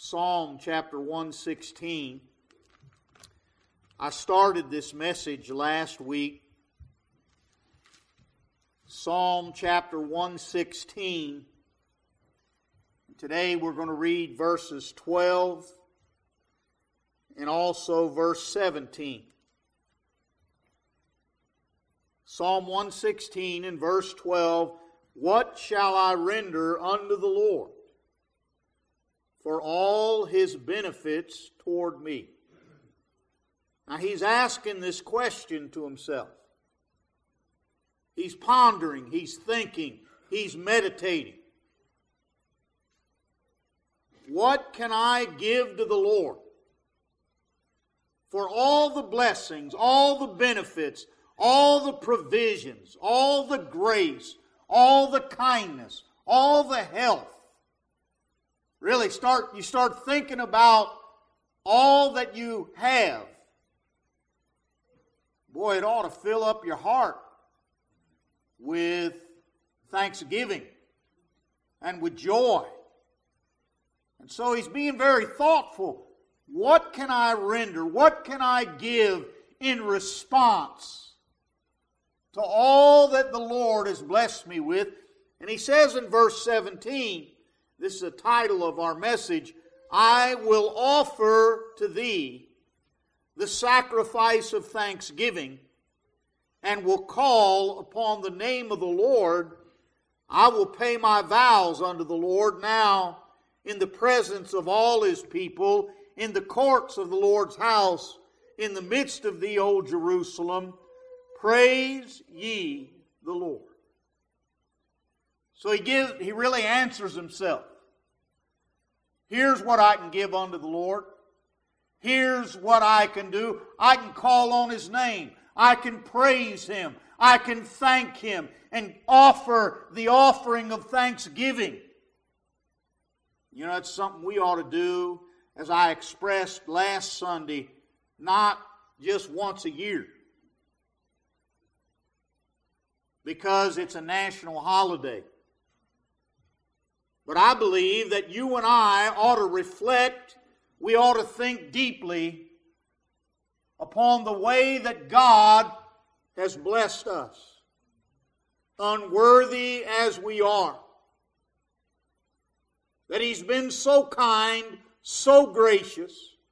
Psalm chapter 116. I started this message last week. Psalm chapter 116. Today we're going to read verses 12 and also verse 17. Psalm 116 and verse 12. What shall I render unto the Lord for all His benefits toward me? Now he's asking this question to himself. He's pondering, he's thinking, he's meditating. What can I give to the Lord for all the blessings, all the benefits, all the provisions, all the grace, all the kindness, all the health? Really you start thinking about all that you have. Boy, it ought to fill up your heart with thanksgiving and with joy. And so he's being very thoughtful. What can I render? What can I give in response to all that the Lord has blessed me with? And he says in verse 17, this is the title of our message, I will offer to thee the sacrifice of thanksgiving, and will call upon the name of the Lord. I will pay my vows unto the Lord now in the presence of all His people, in the courts of the Lord's house, in the midst of thee, O Jerusalem. Praise ye the Lord. So he really answers himself. Here's what I can give unto the Lord. Here's what I can do. I can call on His name. I can praise Him. I can thank Him and offer the offering of thanksgiving. You know, it's something we ought to do, as I expressed last Sunday, not just once a year, because it's a national holiday. But I believe that you and I ought to reflect, we ought to think deeply upon the way that God has blessed us, unworthy as we are. That He's been so kind, so gracious.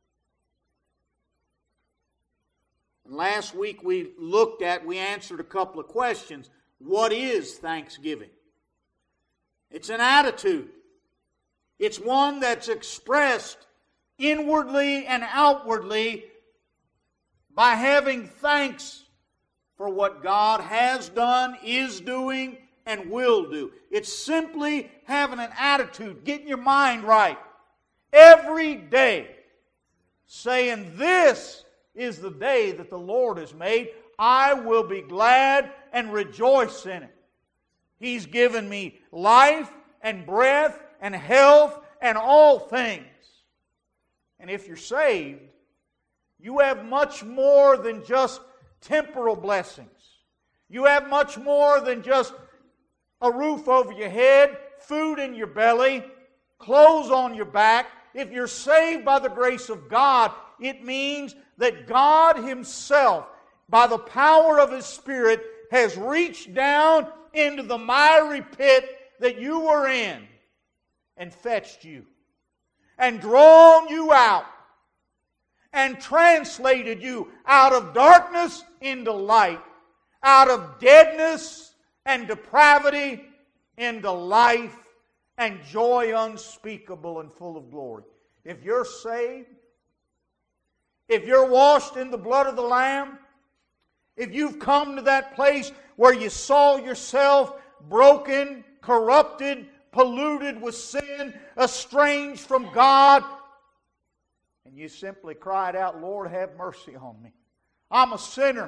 And last week we answered a couple of questions. What is thanksgiving? It's an attitude. It's one that's expressed inwardly and outwardly by having thanks for what God has done, is doing, and will do. It's simply having an attitude, getting your mind right every day, saying, this is the day that the Lord has made. I will be glad and rejoice in it. He's given me life and breath and health and all things. And if you're saved, you have much more than just temporal blessings. You have much more than just a roof over your head, food in your belly, clothes on your back. If you're saved by the grace of God, it means that God Himself, by the power of His Spirit, has reached down into the miry pit that you were in and fetched you and drawn you out and translated you out of darkness into light, out of deadness and depravity into life and joy unspeakable and full of glory. If you're saved, if you're washed in the blood of the Lamb, if you've come to that place where you saw yourself broken, corrupted, polluted with sin, estranged from God, and you simply cried out, Lord, have mercy on me. I'm a sinner.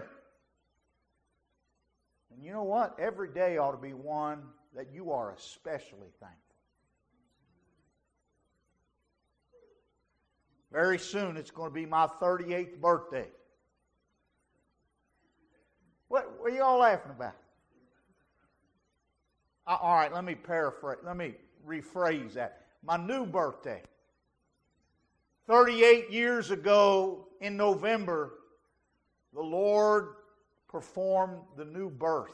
And you know what? Every day ought to be one that you are especially thankful. Very soon it's going to be my 38th birthday. What are you all laughing about? All right, let me rephrase that. My new birthday. 38 years ago in November, the Lord performed the new birth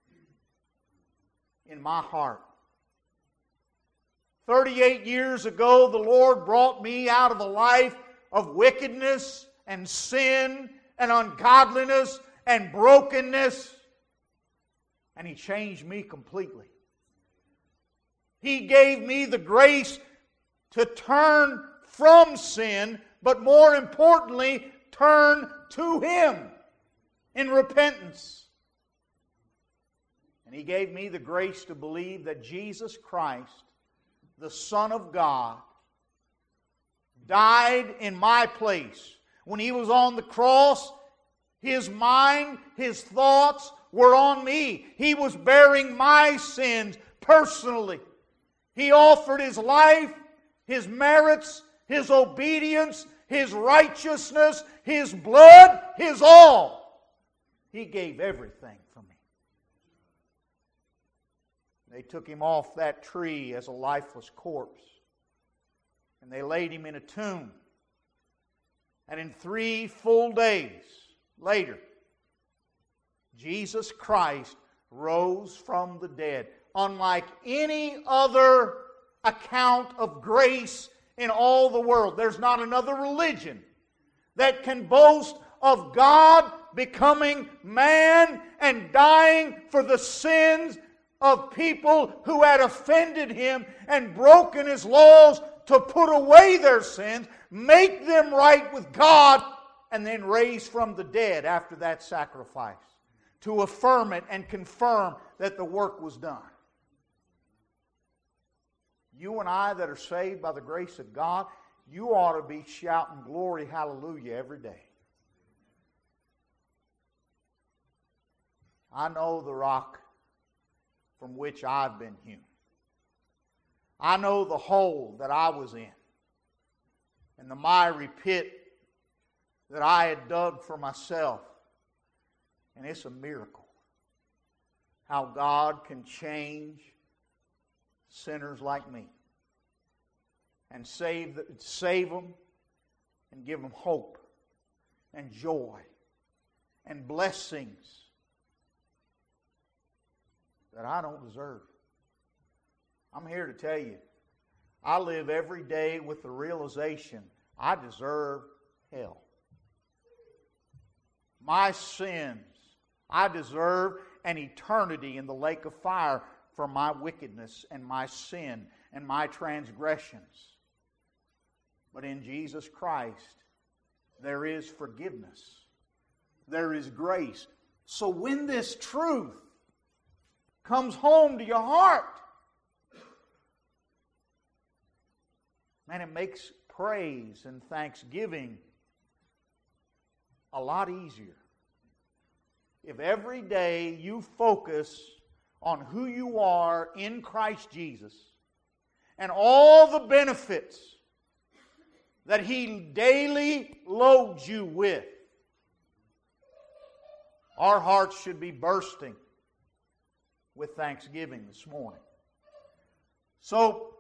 in my heart. 38 years ago, the Lord brought me out of a life of wickedness and sin and ungodliness and brokenness, and He changed me completely. He gave me the grace to turn from sin, but more importantly, turn to Him in repentance. And He gave me the grace to believe that Jesus Christ, the Son of God, died in my place. When He was on the cross, His mind, His thoughts were on me. He was bearing my sins personally. He offered His life, His merits, His obedience, His righteousness, His blood, His all. He gave everything for me. They took Him off that tree as a lifeless corpse, and they laid Him in a tomb. And in 3 full days later, Jesus Christ rose from the dead. Unlike any other account of grace in all the world, there's not another religion that can boast of God becoming man and dying for the sins of people who had offended Him and broken His laws to put away their sins, make them right with God, and then raise from the dead after that sacrifice to affirm it and confirm that the work was done. You and I that are saved by the grace of God, you ought to be shouting glory, hallelujah every day. I know the rock from which I've been hewn. I know the hole that I was in and the miry pit that I had dug for myself. And it's a miracle how God can change sinners like me and save them and give them hope and joy and blessings that I don't deserve. I'm here to tell you, I live every day with the realization I deserve hell. My sins, I deserve an eternity in the lake of fire for my wickedness and my sin and my transgressions. But in Jesus Christ, there is forgiveness. There is grace. So when this truth comes home to your heart, man, it makes praise and thanksgiving a lot easier. If every day you focus on who you are in Christ Jesus and all the benefits that He daily loads you with, our hearts should be bursting with thanksgiving this morning. So,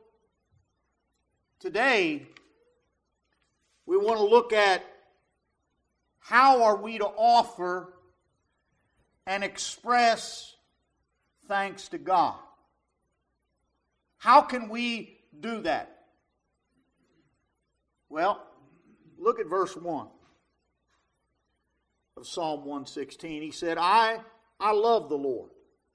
today, we want to look at how are we to offer and express thanks to God. How can we do that? Well, look at verse 1 of Psalm 116. He said, I love the Lord,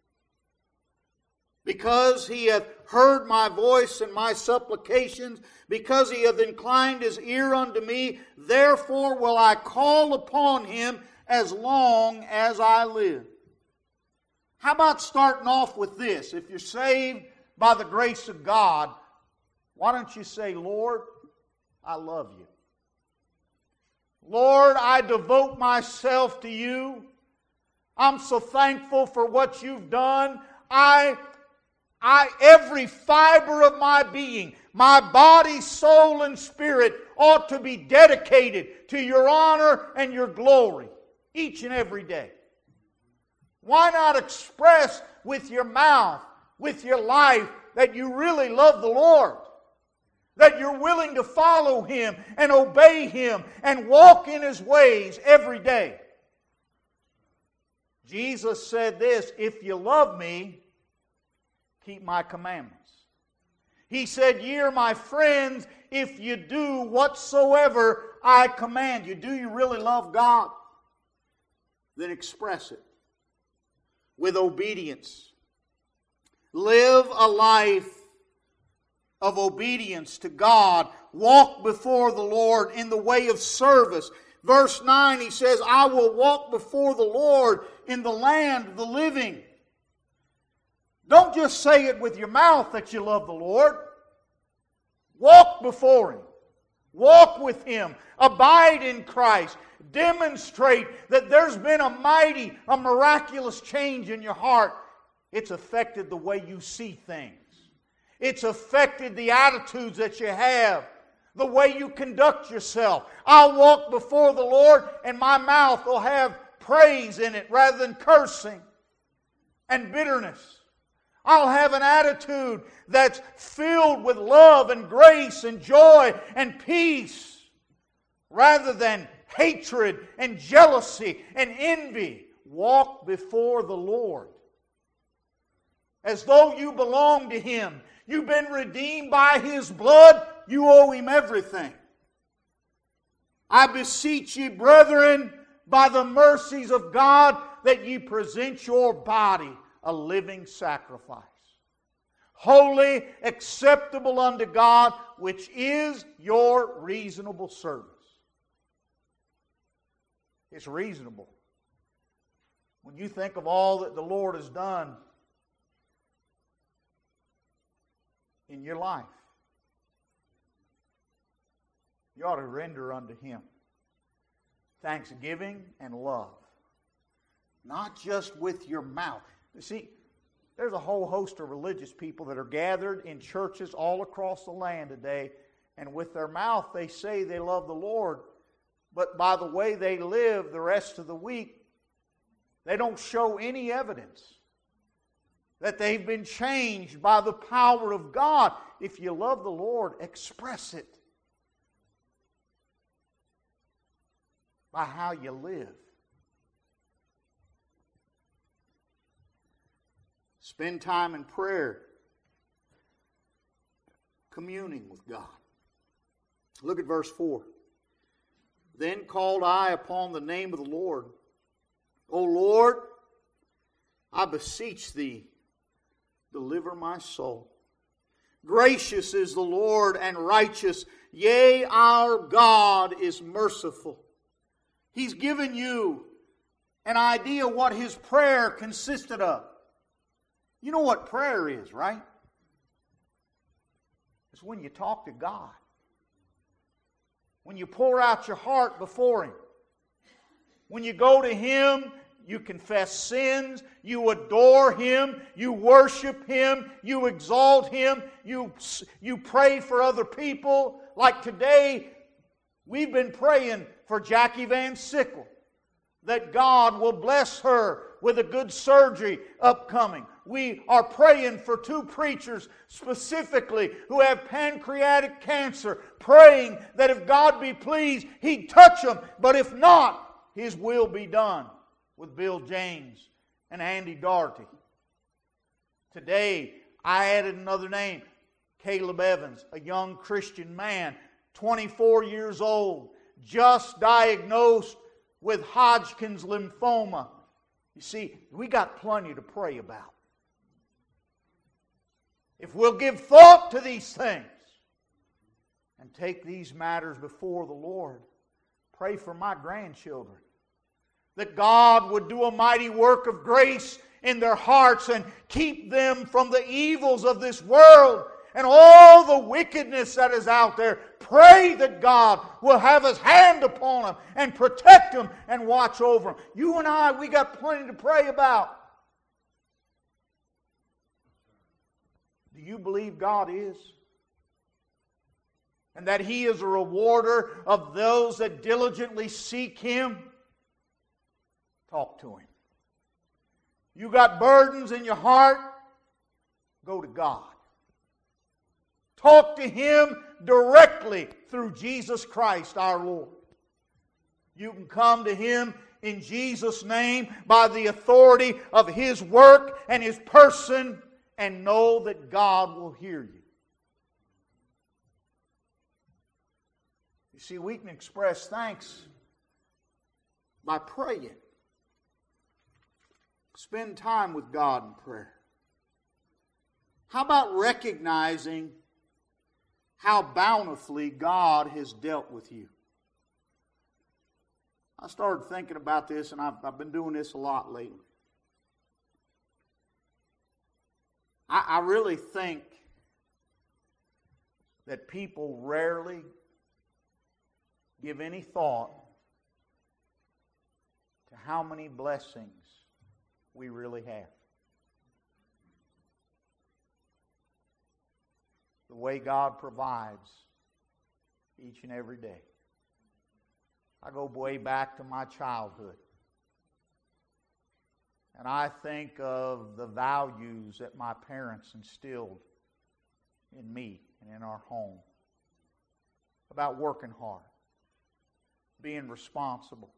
because He hath heard my voice and my supplications, because He hath inclined His ear unto me, therefore will I call upon Him as long as I live. How about starting off with this? If you're saved by the grace of God, why don't you say, Lord, I love you. Lord, I devote myself to you. I'm so thankful for what you've done. Every fiber of my being, my body, soul, and spirit ought to be dedicated to your honor and your glory each and every day. Why not express with your mouth, with your life, that you really love the Lord? That you're willing to follow Him and obey Him and walk in His ways every day. Jesus said this, if you love me, keep my commandments. He said, ye are my friends if you do whatsoever I command you. Do you really love God? Then express it with obedience. Live a life of obedience to God. Walk before the Lord in the way of service. Verse 9, he says, I will walk before the Lord in the land of the living. Don't just say it with your mouth that you love the Lord. Walk before Him. Walk with Him. Abide in Christ. Demonstrate that there's been a miraculous change in your heart. It's affected the way you see things. It's affected the attitudes that you have, the way you conduct yourself. I'll walk before the Lord and my mouth will have praise in it rather than cursing and bitterness. I'll have an attitude that's filled with love and grace and joy and peace rather than hatred and jealousy and envy. Walk before the Lord as though you belong to Him. You've been redeemed by His blood. You owe Him everything. I beseech ye, brethren, by the mercies of God, that ye present your body a living sacrifice, holy, acceptable unto God, which is your reasonable service. It's reasonable. When you think of all that the Lord has done in your life, you ought to render unto Him thanksgiving and love. Not just with your mouth. You see, there's a whole host of religious people that are gathered in churches all across the land today, and with their mouth they say they love the Lord, but by the way they live the rest of the week, they don't show any evidence that they've been changed by the power of God. If you love the Lord, express it by how you live. Spend time in prayer, communing with God. Look at verse 4. Then called I upon the name of the Lord. O Lord, I beseech Thee, deliver my soul. Gracious is the Lord and righteous. Yea, our God is merciful. He's given you an idea what his prayer consisted of. You know what prayer is, right? It's when you talk to God. When you pour out your heart before Him. When you go to Him, you confess sins, you adore Him, you worship Him, you exalt Him, you pray for other people. Like today, we've been praying for Jackie Van Sickle, that God will bless her with a good surgery upcoming. We are praying for 2 preachers specifically who have pancreatic cancer, praying that if God be pleased, He'd touch them, but if not, His will be done with Bill James and Andy Doherty. Today, I added another name, Caleb Evans, a young Christian man, 24 years old, just diagnosed with Hodgkin's lymphoma. You see, we got plenty to pray about. If we'll give thought to these things and take these matters before the Lord, pray for my grandchildren, that God would do a mighty work of grace in their hearts and keep them from the evils of this world and all the wickedness that is out there. Pray that God will have His hand upon them and protect them and watch over them. You and I, we got plenty to pray about. Do you believe God is? And that He is a rewarder of those that diligently seek Him? Talk to Him. You got burdens in your heart? Go to God. Talk to Him directly through Jesus Christ our Lord. You can come to Him in Jesus' name by the authority of His work and His person and know that God will hear you. You see, we can express thanks by praying. Spend time with God in prayer. How about recognizing how bountifully God has dealt with you? I started thinking about this, and I've been doing this a lot lately. I really think that people rarely give any thought to how many blessings we really have. The way God provides each and every day. I go way back to my childhood. And I think of the values that my parents instilled in me and in our home. About working hard. Being responsible.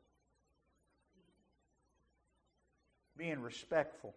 Being respectful.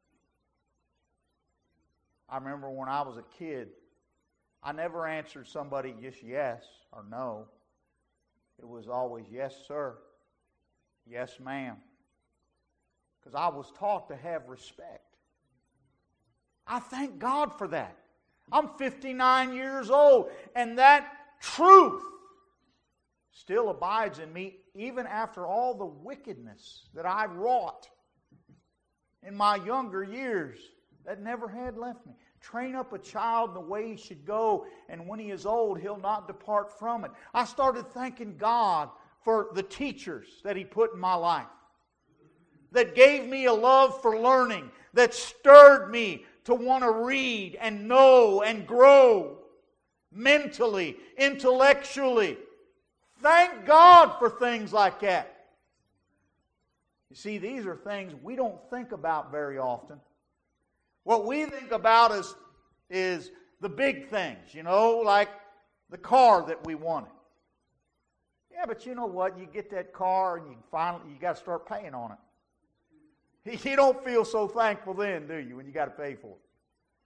I remember when I was a kid, I never answered somebody just yes or no. It was always yes, sir. Yes, ma'am. Because I was taught to have respect. I thank God for that. I'm 59 years old, and that truth still abides in me even after all the wickedness that I wrought in my younger years. That never had left me. Train up a child in the way he should go, and when he is old, he'll not depart from it. I started thanking God for the teachers that He put in my life, that gave me a love for learning, that stirred me to want to read and know and grow mentally, intellectually. Thank God for things like that. You see, these are things we don't think about very often. What we think about is the big things, like the car that we wanted. Yeah, but you know what? You get that car and you got to start paying on it. You don't feel so thankful then, do you, when you got to pay for it?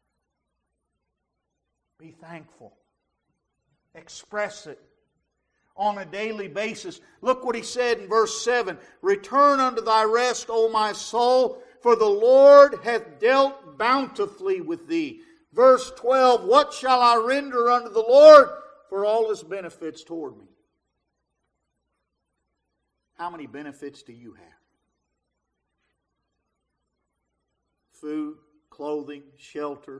Be thankful. Express it on a daily basis. Look what he said in verse 7. Return unto thy rest, O my soul, for the Lord hath dealt bountifully with thee. Verse 12, what shall I render unto the Lord for all His benefits toward me? How many benefits do you have? Food, clothing, shelter,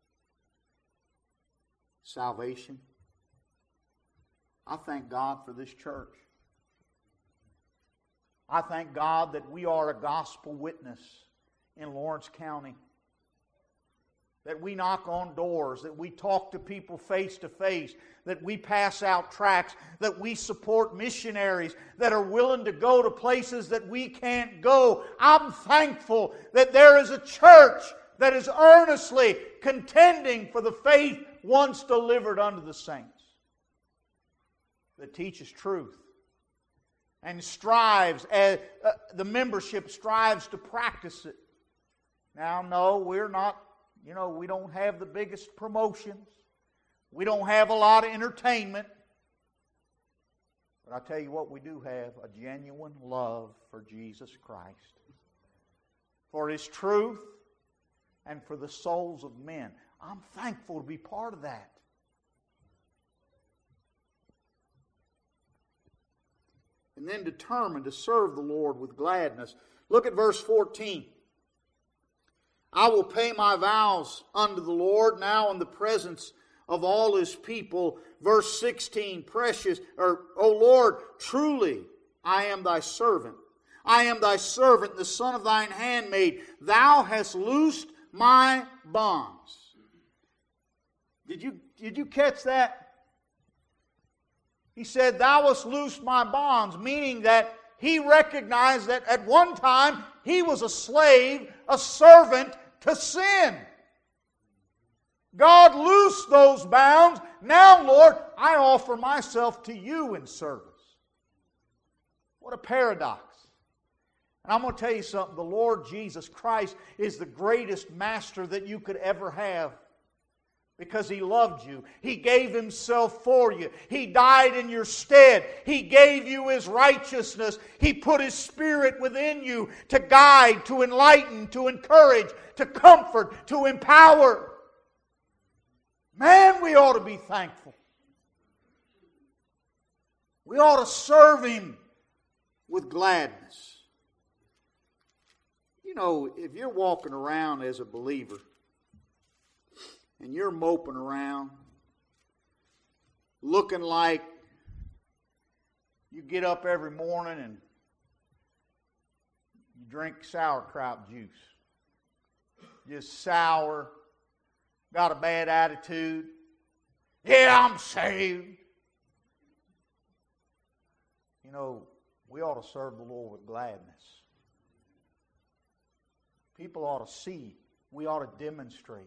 salvation. I thank God for this church. I thank God that we are a gospel witness in Lawrence County. That we knock on doors, that we talk to people face to face, that we pass out tracts, that we support missionaries that are willing to go to places that we can't go. I'm thankful that there is a church that is earnestly contending for the faith once delivered unto the saints, that teaches truth and strives, the membership strives to practice it. Now, no, we're not, we don't have the biggest promotions. We don't have a lot of entertainment. But I tell you what, we do have a genuine love for Jesus Christ, for His truth, and for the souls of men. I'm thankful to be part of that. And then determined to serve the Lord with gladness. Look at verse 14. I will pay my vows unto the Lord now in the presence of all His people. Verse 16, O Lord, truly I am thy servant. I am thy servant, the son of thine handmaid. Thou hast loosed my bonds. Did you catch that? He said, thou hast loosed my bonds, meaning that he recognized that at one time he was a slave, a servant to sin. God loosed those bounds. Now, Lord, I offer myself to you in service. What a paradox. And I'm going to tell you something. The Lord Jesus Christ is the greatest master that you could ever have. Because He loved you. He gave Himself for you. He died in your stead. He gave you His righteousness. He put His Spirit within you to guide, to enlighten, to encourage, to comfort, to empower. Man, we ought to be thankful. We ought to serve Him with gladness. You know, if you're walking around as a believer and you're moping around looking like you get up every morning and you drink sauerkraut juice, just sour, got a bad attitude, yeah, I'm saved. You know, we ought to serve the Lord with gladness. People ought to see. We ought to demonstrate.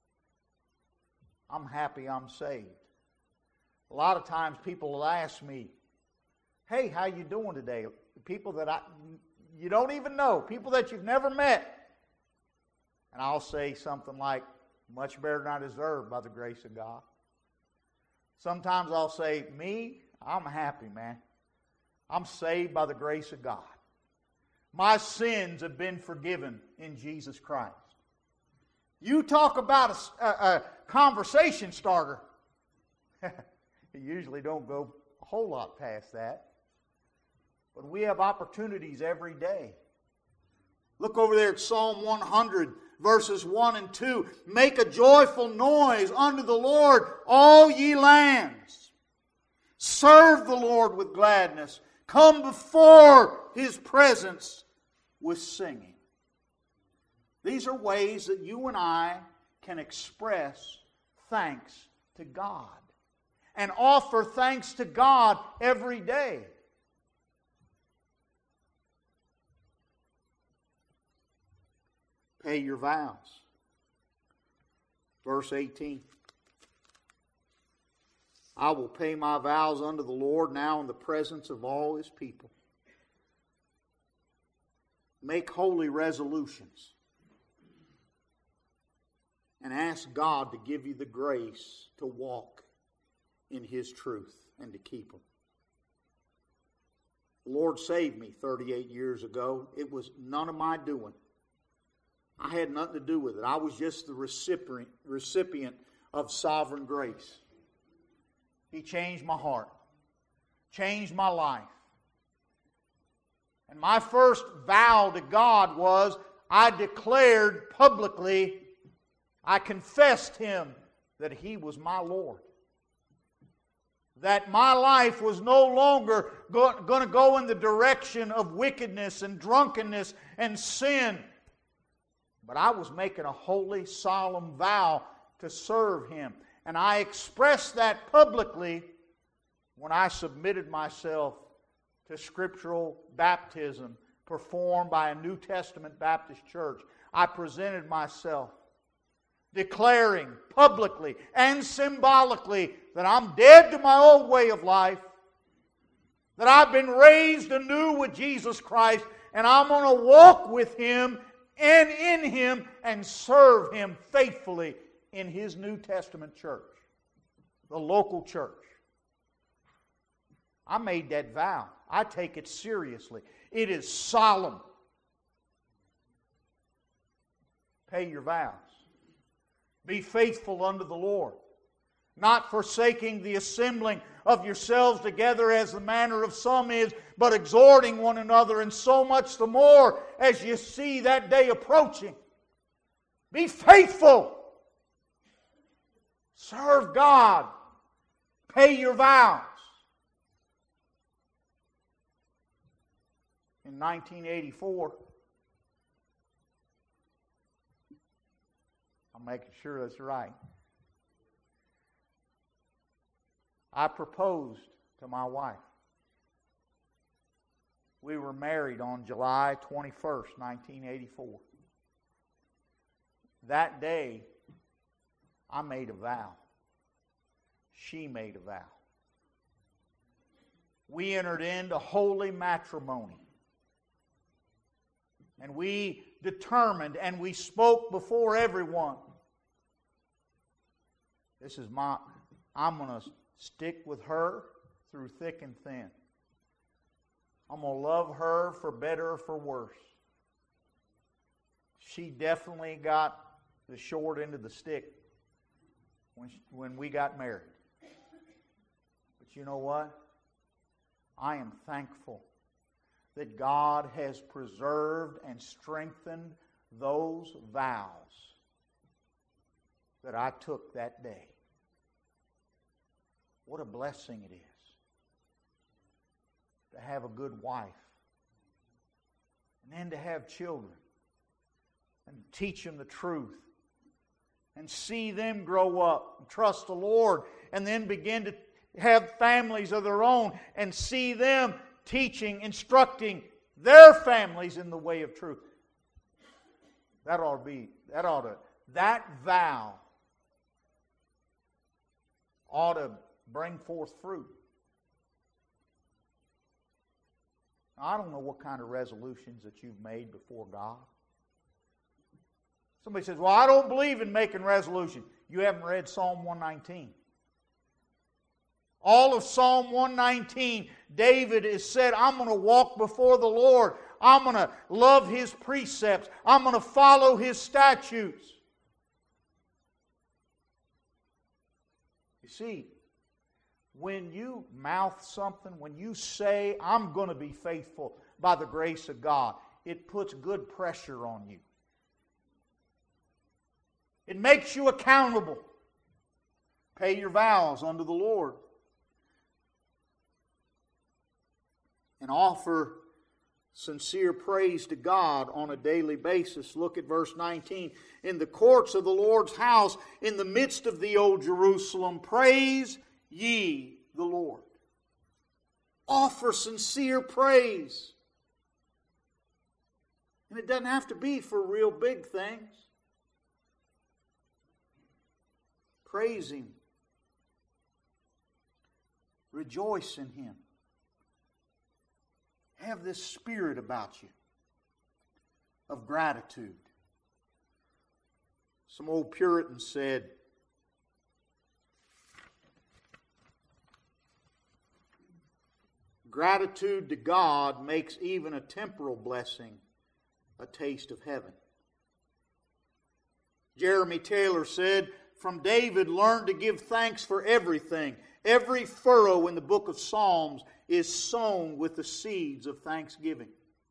I'm happy I'm saved. A lot of times people will ask me, hey, how you doing today? People that you don't even know, people that you've never met. And I'll say something like, much better than I deserve by the grace of God. Sometimes I'll say, me, I'm happy, man. I'm saved by the grace of God. My sins have been forgiven in Jesus Christ. You talk about a conversation starter. You usually don't go a whole lot past that. But we have opportunities every day. Look over there at Psalm 100, verses 1 and 2. Make a joyful noise unto the Lord, all ye lands. Serve the Lord with gladness. Come before His presence with singing. These are ways that you and I can express thanks to God and offer thanks to God every day. Pay your vows. Verse 18. I will pay my vows unto the Lord now in the presence of all His people. Make holy resolutions. And ask God to give you the grace to walk in His truth and to keep them. The Lord saved me 38 years ago. It was none of my doing. I had nothing to do with it. I was just the recipient of sovereign grace. He changed my heart, changed my life. And my first vow to God was, I declared publicly, I confessed Him that He was my Lord. That my life was no longer going to go in the direction of wickedness and drunkenness and sin. But I was making a holy, solemn vow to serve Him. And I expressed that publicly when I submitted myself to scriptural baptism performed by a New Testament Baptist church. I presented myself declaring publicly and symbolically that I'm dead to my old way of life, that I've been raised anew with Jesus Christ, and I'm going to walk with Him and in Him and serve Him faithfully in His New Testament church, the local church. I made that vow. I take it seriously. It is solemn. Pay your vows. Be faithful unto the Lord, not forsaking the assembling of yourselves together as the manner of some is, but exhorting one another, and so much the more as you see that day approaching. Be faithful. Serve God. Pay your vows. In 1984, I'm making sure that's right, I proposed to my wife. We were married on July 21st, 1984. That day, I made a vow. She made a vow. we entered into holy matrimony. And we determined and we spoke before everyone. I'm going to stick with her through thick and thin. I'm going to love her for better or for worse. She definitely got the short end of the stick when we got married. But you know what? I am thankful that God has preserved and strengthened those vows that I took that day. What a blessing it is to have a good wife, and then to have children and teach them the truth and see them grow up and trust the Lord, and then begin to have families of their own and see them teaching, instructing their families in the way of truth. That vow ought to bring forth fruit. I don't know what kind of resolutions that you've made before God. Somebody says, well, I don't believe in making resolutions. You haven't read Psalm 119. All of Psalm 119, David has said, I'm going to walk before the Lord. I'm going to love His precepts. I'm going to follow His statutes. You see, when you mouth something, when you say, I'm going to be faithful by the grace of God, it puts good pressure on you. It makes you accountable. Pay your vows unto the Lord. And offer sincere praise to God on a daily basis. Look at verse 19. In the courts of the Lord's house, in the midst of thee, O Jerusalem, praise ye the Lord. Offer sincere praise. And it doesn't have to be for real big things. Praise Him. Rejoice in Him. Have this spirit about you of gratitude. Some old Puritans said, gratitude to God makes even a temporal blessing a taste of heaven. Jeremy Taylor said, from David, learn to give thanks for everything. Every furrow in the book of Psalms is sown with the seeds of thanksgiving.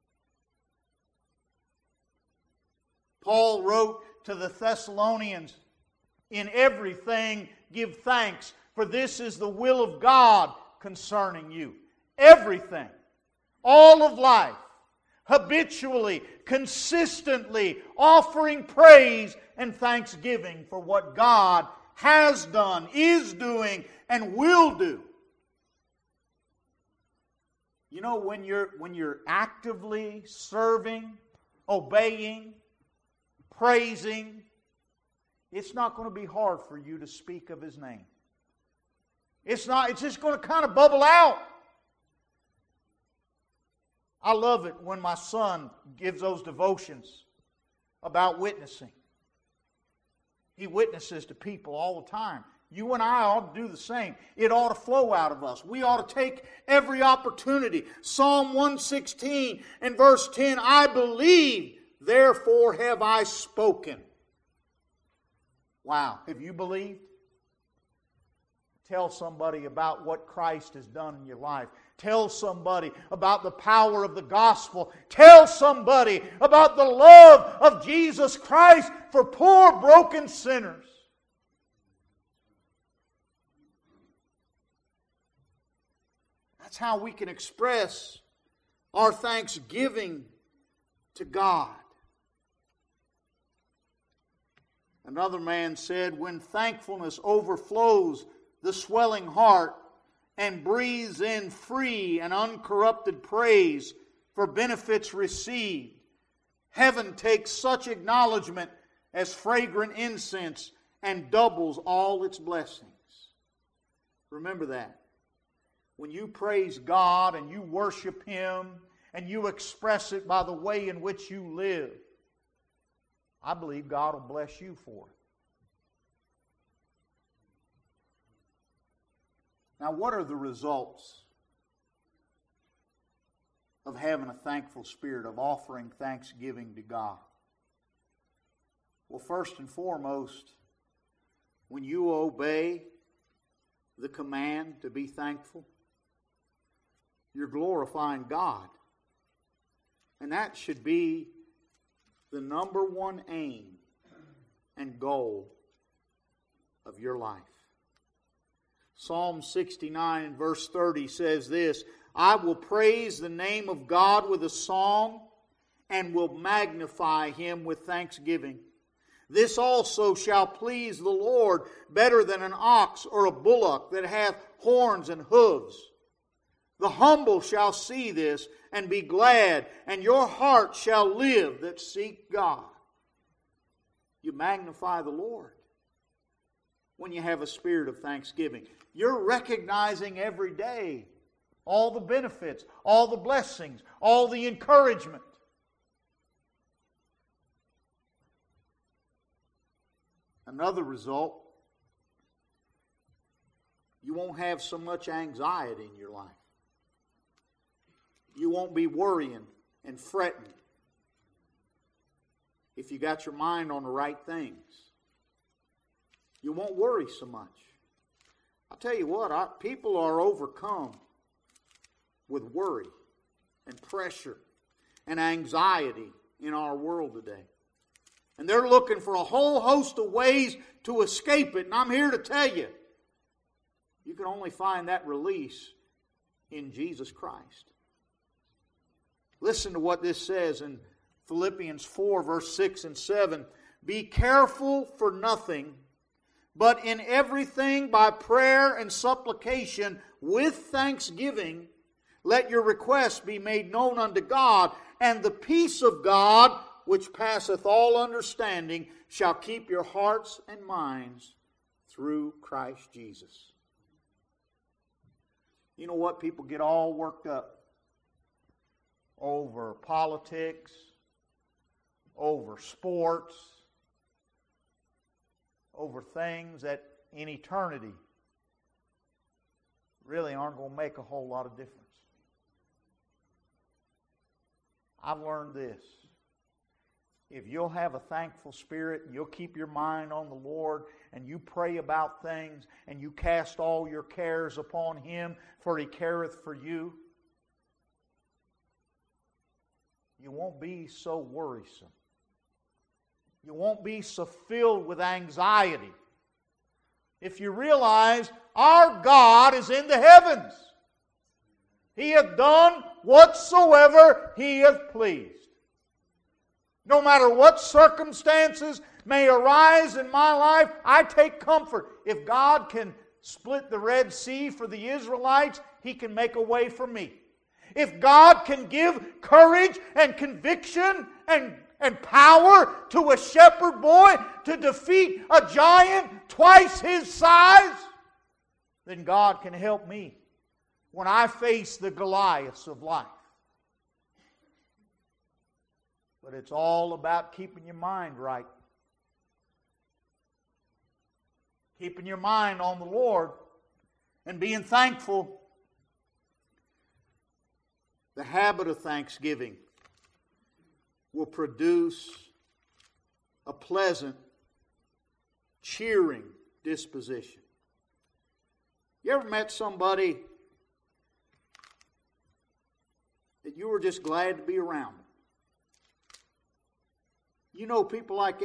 Paul wrote to the Thessalonians, in everything give thanks, for this is the will of God concerning you. Everything. All of life. Habitually, consistently offering praise and thanksgiving for what God has done, is doing, and will do. You know, when you're actively serving, obeying, praising, it's not going to be hard for you to speak of His name. It's just going to kind of bubble out. I love it when my son gives those devotions about witnessing. He witnesses to people all the time. You and I ought to do the same. It ought to flow out of us. We ought to take every opportunity. Psalm 116 and verse 10, I believe, therefore have I spoken. Wow, have you believed? Tell somebody about what Christ has done in your life. Tell somebody about the power of the gospel. Tell somebody about the love of Jesus Christ for poor, broken sinners. That's how we can express our thanksgiving to God. Another man said, when thankfulness overflows the swelling heart and breathes in free and uncorrupted praise for benefits received, heaven takes such acknowledgement as fragrant incense and doubles all its blessings. Remember that. when you praise God and you worship Him and you express it by the way in which you live, I believe God will bless you for it. Now, what are the results of having a thankful spirit, of offering thanksgiving to God? Well, first and foremost, when you obey the command to be thankful, you're glorifying God. And that should be the number one aim and goal of your life. Psalm 69 verse 30 says this, I will praise the name of God with a song and will magnify Him with thanksgiving. This also shall please the Lord better than an ox or a bullock that hath horns and hooves. The humble shall see this and be glad, and your heart shall live that seek God. You magnify the Lord when you have a spirit of thanksgiving. You're recognizing every day all the benefits, all the blessings, all the encouragement. Another result, you won't have so much anxiety in your life. You won't be worrying and fretting if you got your mind on the right things. You won't worry so much. I'll tell you what, people are overcome with worry and pressure and anxiety in our world today. And they're looking for a whole host of ways to escape it. And I'm here to tell you, you can only find that release in Jesus Christ. Listen to what this says in Philippians 4, verse 6 and 7. Be careful for nothing, but in everything by prayer and supplication with thanksgiving, let your requests be made known unto God, and the peace of God, which passeth all understanding, shall keep your hearts and minds through Christ Jesus. You know what? People get all worked up over politics, over sports, over things that in eternity really aren't going to make a whole lot of difference. I've learned this. If you'll have a thankful spirit, and you'll keep your mind on the Lord, and you pray about things, and you cast all your cares upon Him, for He careth for you, you won't be so worrisome. You won't be so filled with anxiety. If you realize our God is in the heavens, He hath done whatsoever He hath pleased. No matter what circumstances may arise in my life, I take comfort. If God can split the Red Sea for the Israelites, He can make a way for me. If God can give courage and conviction and power to a shepherd boy to defeat a giant twice his size, then God can help me when I face the Goliaths of life. But it's all about keeping your mind right. Keeping your mind on the Lord and being thankful. The habit of thanksgiving will produce a pleasant, cheering disposition. You ever met somebody that you were just glad to be around them? You know people like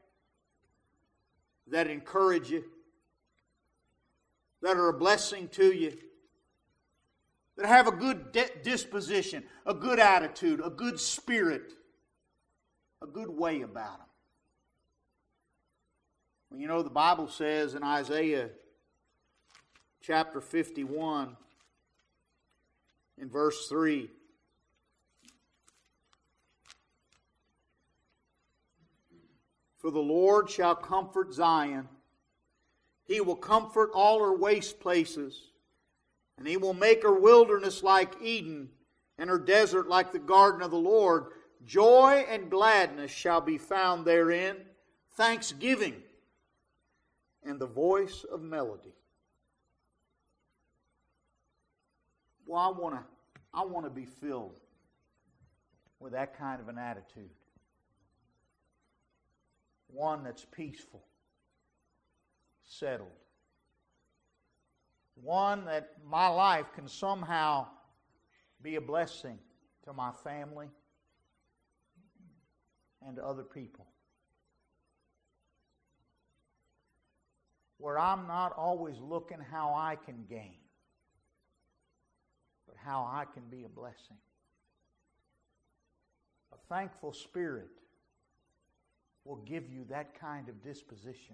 that encourage you, that are a blessing to you, that have a good disposition, a good attitude, a good spirit, a good way about them. Well, you know, the Bible says in Isaiah chapter 51 in verse 3, for the Lord shall comfort Zion. He will comfort all her waste places. And He will make her wilderness like Eden, and her desert like the garden of the Lord. Joy and gladness shall be found therein, thanksgiving and the voice of melody. Well, I want to be filled with that kind of an attitude. One that's peaceful, settled. One that my life can somehow be a blessing to my family and to other people. Where I'm not always looking how I can gain, but how I can be a blessing. A thankful spirit will give you that kind of disposition.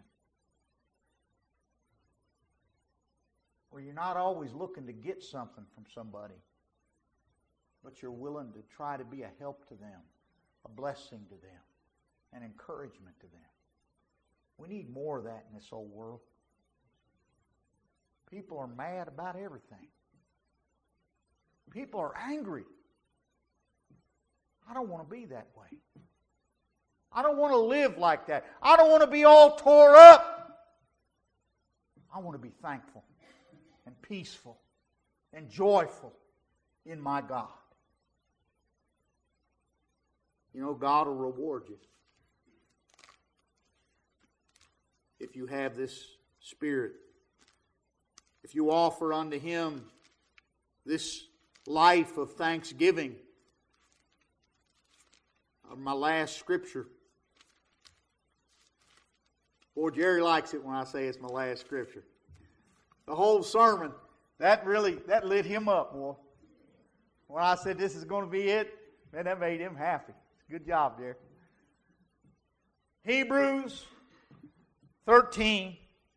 Where you're not always looking to get something from somebody, but you're willing to try to be a help to them, a blessing to them, an encouragement to them. We need more of that in this old world. People are mad about everything. People are angry. I don't want to be that way. I don't want to live like that. I don't want to be all tore up. I want to be thankful and peaceful and joyful in my God. You know, God will reward you if you have this spirit. If you offer unto Him this life of thanksgiving. My last scripture. Boy, Jerry likes it when I say it's my last scripture. The whole sermon, that lit him up, boy. When I said this is going to be it, man, that made him happy. Good job, Jerry. Hebrews 13,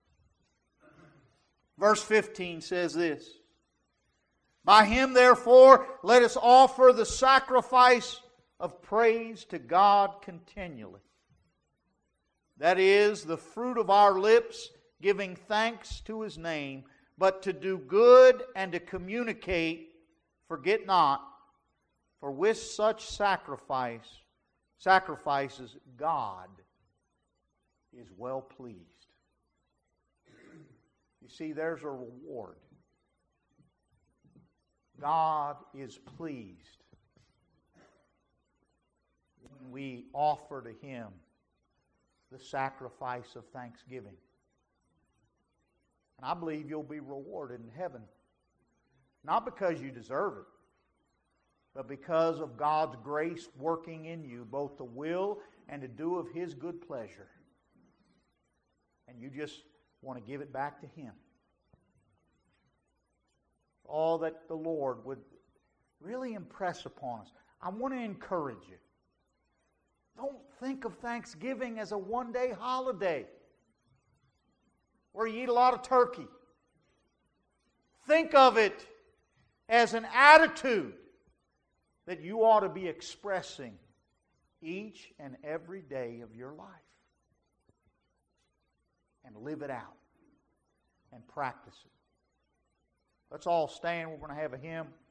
verse 15 says this. By Him, therefore, let us offer the sacrifice of praise to God continually. That is, the fruit of our lips, giving thanks to His name, but to do good and to communicate, forget not, for with such sacrifices God is well pleased. You see, there's a reward. God is pleased when we offer to Him the sacrifice of thanksgiving. And I believe you'll be rewarded in heaven. Not because you deserve it, but because of God's grace working in you, both to will and to do of His good pleasure. And you just want to give it back to Him. All that the Lord would really impress upon us. I want to encourage you. Don't think of Thanksgiving as a one-day holiday where you eat a lot of turkey. Think of it as an attitude that you ought to be expressing each and every day of your life. And live it out and practice it. Let's all stand. We're going to have a hymn.